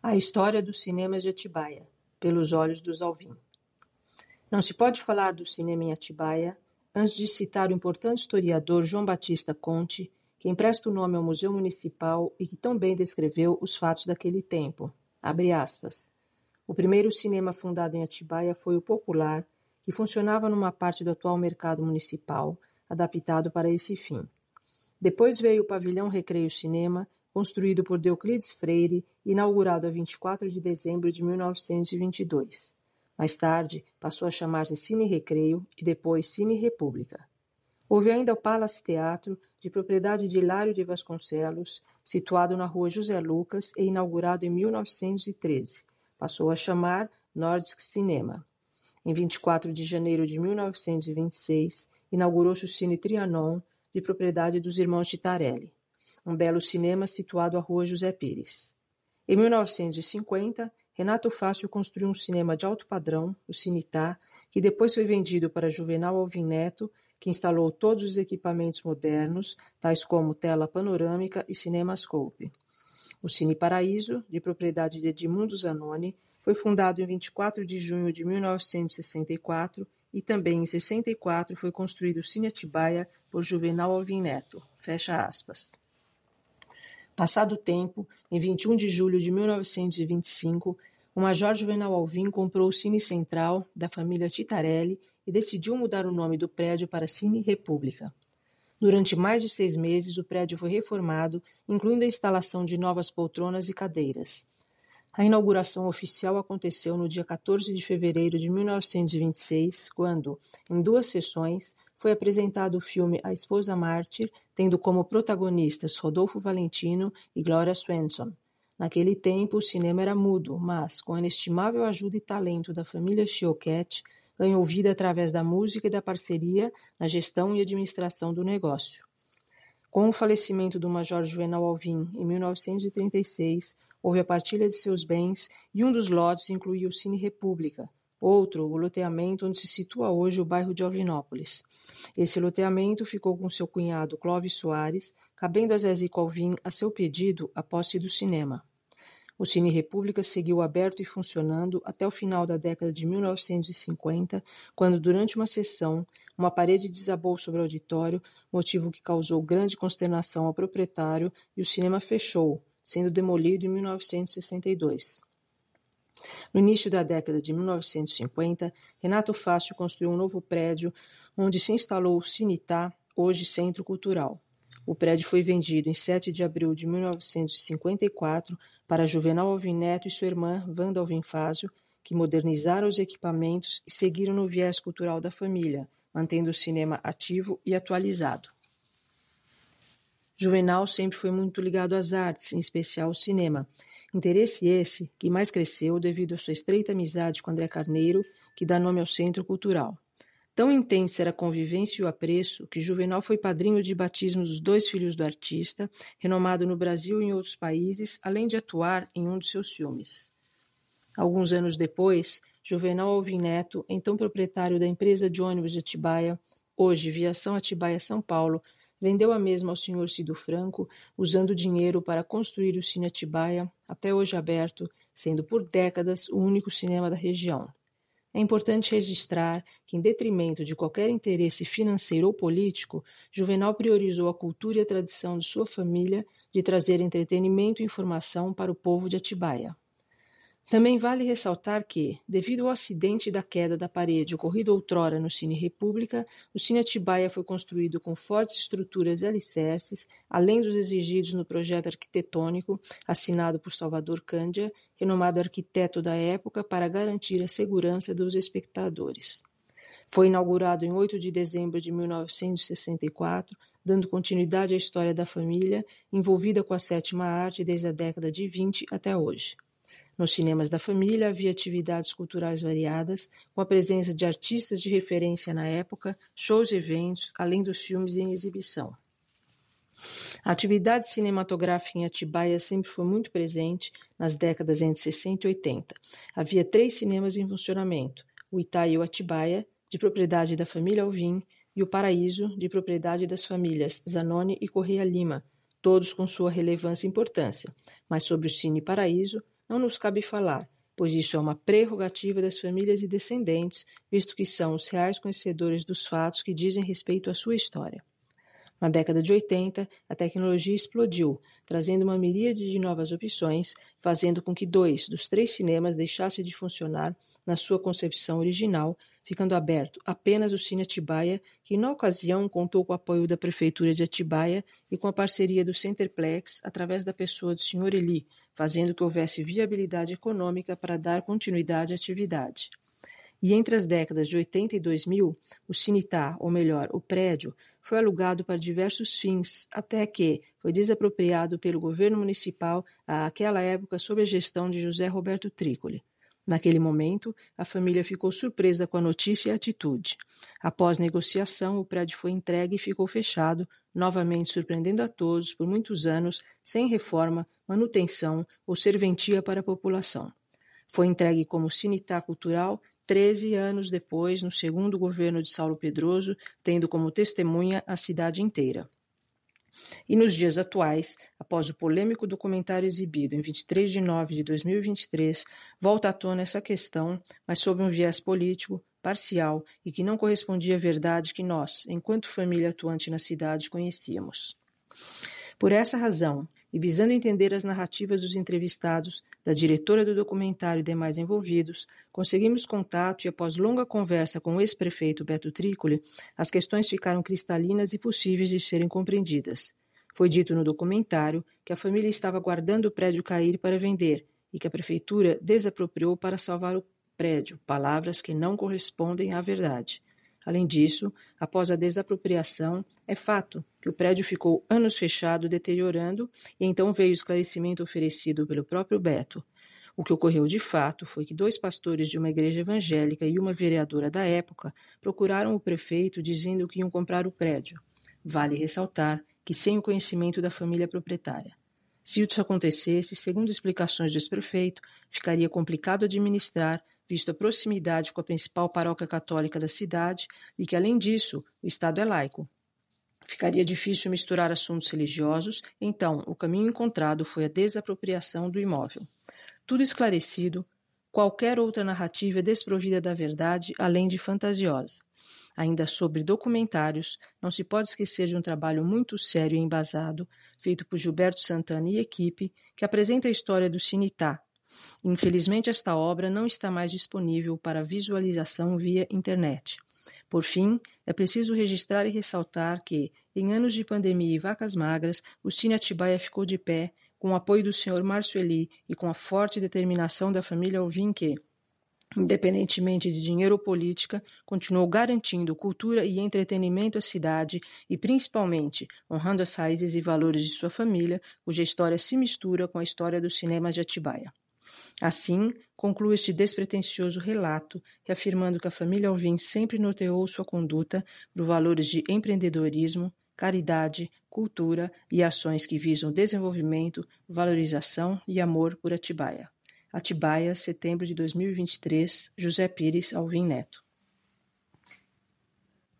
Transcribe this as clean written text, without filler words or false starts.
A história dos cinemas de Atibaia, pelos olhos dos Alvim. Não se pode falar do cinema em Atibaia antes de citar o importante historiador João Batista Conte, que empresta o nome ao Museu Municipal e que tão bem descreveu os fatos daquele tempo. Abre aspas. O primeiro cinema fundado em Atibaia foi o Popular, que funcionava numa parte do atual mercado municipal, adaptado para esse fim. Depois veio o Pavilhão Recreio Cinema, construído por Deoclides Freire, inaugurado a 24 de dezembro de 1922. Mais tarde, passou a chamar-se Cine Recreio e depois Cine República. Houve ainda o Palace Teatro, de propriedade de Hilário de Vasconcelos, situado na rua José Lucas e inaugurado em 1913. Passou a chamar Nordisk Cinema. Em 24 de janeiro de 1926, inaugurou-se o Cine Trianon, de propriedade dos irmãos Titarelli, um belo cinema situado à rua José Pires. Em 1950, Renato Fácil construiu um cinema de alto padrão, o Cinitá, que depois foi vendido para Juvenal Alvim Neto, que instalou todos os equipamentos modernos, tais como tela panorâmica e cinemascope. O Cine Paraíso, de propriedade de Edmundo Zanoni, foi fundado em 24 de junho de 1964 e também em 64 foi construído o Cine Atibaia por Juvenal Alvim Neto. Fecha aspas. Passado o tempo, em 21 de julho de 1925, o Major Juvenal Alvim comprou o Cine Central da família Titarelli e decidiu mudar o nome do prédio para Cine República. Durante mais de 6 meses, o prédio foi reformado, incluindo a instalação de novas poltronas e cadeiras. A inauguração oficial aconteceu no dia 14 de fevereiro de 1926, quando, em 2 sessões, foi apresentado o filme A Esposa Mártir, tendo como protagonistas Rodolfo Valentino e Gloria Swanson. Naquele tempo, o cinema era mudo, mas, com a inestimável ajuda e talento da família Chioquet, ganhou vida através da música e da parceria na gestão e administração do negócio. Com o falecimento do Major Juvenal Alvim, em 1936, houve a partilha de seus bens e um dos lotes incluía o Cine República, outro, o loteamento onde se situa hoje o bairro de Alvinópolis. Esse loteamento ficou com seu cunhado Clóvis Soares, cabendo a Zezico Alvim, a seu pedido, a posse do cinema. O Cine República seguiu aberto e funcionando até o final da década de 1950, quando, durante uma sessão, uma parede desabou sobre o auditório, motivo que causou grande consternação ao proprietário, e o cinema fechou, sendo demolido em 1962. No início da década de 1950, Renato Fácil construiu um novo prédio, onde se instalou o Cinitá, hoje Centro Cultural. O prédio foi vendido em 7 de abril de 1954 para Juvenal Alvim Neto e sua irmã Wanda Alvim Fázio, que modernizaram os equipamentos e seguiram no viés cultural da família, mantendo o cinema ativo e atualizado. Juvenal sempre foi muito ligado às artes, em especial ao cinema. Interesse esse que mais cresceu devido à sua estreita amizade com André Carneiro, que dá nome ao Centro Cultural. Tão intensa era a convivência e o apreço que Juvenal foi padrinho de batismo dos 2 filhos do artista, renomado no Brasil e em outros países, além de atuar em um de seus filmes. Alguns anos depois, Juvenal Alvim Neto, então proprietário da empresa de ônibus de Atibaia, hoje Viação Atibaia São Paulo, vendeu a mesma ao senhor Cido Franco, usando o dinheiro para construir o Cine Atibaia, até hoje aberto, sendo por décadas o único cinema da região. É importante registrar que, em detrimento de qualquer interesse financeiro ou político, Juvenal priorizou a cultura e a tradição de sua família de trazer entretenimento e informação para o povo de Atibaia. Também vale ressaltar que, devido ao acidente da queda da parede ocorrido outrora no Cine República, o Cine Atibaia foi construído com fortes estruturas e alicerces, além dos exigidos no projeto arquitetônico assinado por Salvador Cândia, renomado arquiteto da época, para garantir a segurança dos espectadores. Foi inaugurado em 8 de dezembro de 1964, dando continuidade à história da família, envolvida com a 7ª arte desde a década de 20 até hoje. Nos cinemas da família havia atividades culturais variadas, com a presença de artistas de referência na época, shows e eventos, além dos filmes em exibição. A atividade cinematográfica em Atibaia sempre foi muito presente nas décadas entre 60 e 80. Havia 3 cinemas em funcionamento, o Itá e o Atibaia, de propriedade da família Alvim, e o Paraíso, de propriedade das famílias Zanoni e Correia Lima, todos com sua relevância e importância, mas sobre o Cine Paraíso, não nos cabe falar, pois isso é uma prerrogativa das famílias e descendentes, visto que são os reais conhecedores dos fatos que dizem respeito à sua história. Na década de 80, a tecnologia explodiu, trazendo uma miríade de novas opções, fazendo com que 2 dos 3 cinemas deixassem de funcionar na sua concepção original, ficando aberto apenas o Cine Atibaia, que na ocasião contou com o apoio da Prefeitura de Atibaia e com a parceria do Centerplex através da pessoa do Sr. Eli, fazendo que houvesse viabilidade econômica para dar continuidade à atividade. E entre as décadas de 80 e 2000, o Cinitá, ou melhor, o prédio, foi alugado para diversos fins, até que foi desapropriado pelo governo municipal àquela época sob a gestão de José Roberto Trícoli. Naquele momento, a família ficou surpresa com a notícia e a atitude. Após negociação, o prédio foi entregue e ficou fechado, novamente surpreendendo a todos por muitos anos, sem reforma, manutenção ou serventia para a população. Foi entregue como Cinitá Cultural 13 anos depois, no segundo governo de Saulo Pedroso, tendo como testemunha a cidade inteira. E nos dias atuais, após o polêmico documentário exibido em 23 de nove de 2023, volta à tona essa questão, mas sob um viés político, parcial e que não correspondia à verdade que nós, enquanto família atuante na cidade, conhecíamos. Por essa razão, e visando entender as narrativas dos entrevistados, da diretora do documentário e demais envolvidos, conseguimos contato e, após longa conversa com o ex-prefeito Beto Trícoli, as questões ficaram cristalinas e possíveis de serem compreendidas. Foi dito no documentário que a família estava aguardando o prédio cair para vender e que a prefeitura desapropriou para salvar o prédio, palavras que não correspondem à verdade. Além disso, após a desapropriação, é fato que o prédio ficou anos fechado, deteriorando, e então veio o esclarecimento oferecido pelo próprio Beto. O que ocorreu de fato foi que 2 pastores de uma igreja evangélica e uma vereadora da época procuraram o prefeito dizendo que iam comprar o prédio. Vale ressaltar que sem o conhecimento da família proprietária. Se isso acontecesse, segundo explicações do ex-prefeito, ficaria complicado administrar, visto a proximidade com a principal paróquia católica da cidade e que, além disso, o Estado é laico. Ficaria difícil misturar assuntos religiosos, então o caminho encontrado foi a desapropriação do imóvel. Tudo esclarecido, qualquer outra narrativa é desprovida da verdade, além de fantasiosa. Ainda sobre documentários, não se pode esquecer de um trabalho muito sério e embasado, feito por Gilberto Santana e equipe, que apresenta a história do Cinitá. Infelizmente, esta obra não está mais disponível para visualização via internet. Por fim, é preciso registrar e ressaltar que, em anos de pandemia e vacas magras, o Cine Atibaia ficou de pé, com o apoio do Sr. Márcio Eli e com a forte determinação da família Alvim que, independentemente de dinheiro ou política, continuou garantindo cultura e entretenimento à cidade e, principalmente, honrando as raízes e valores de sua família, cuja história se mistura com a história do cinema de Atibaia. Assim, conclui este despretensioso relato, reafirmando que a família Alvim sempre norteou sua conduta por valores de empreendedorismo, caridade, cultura e ações que visam desenvolvimento, valorização e amor por Atibaia. Atibaia, setembro de 2023, José Pires Alvim Neto.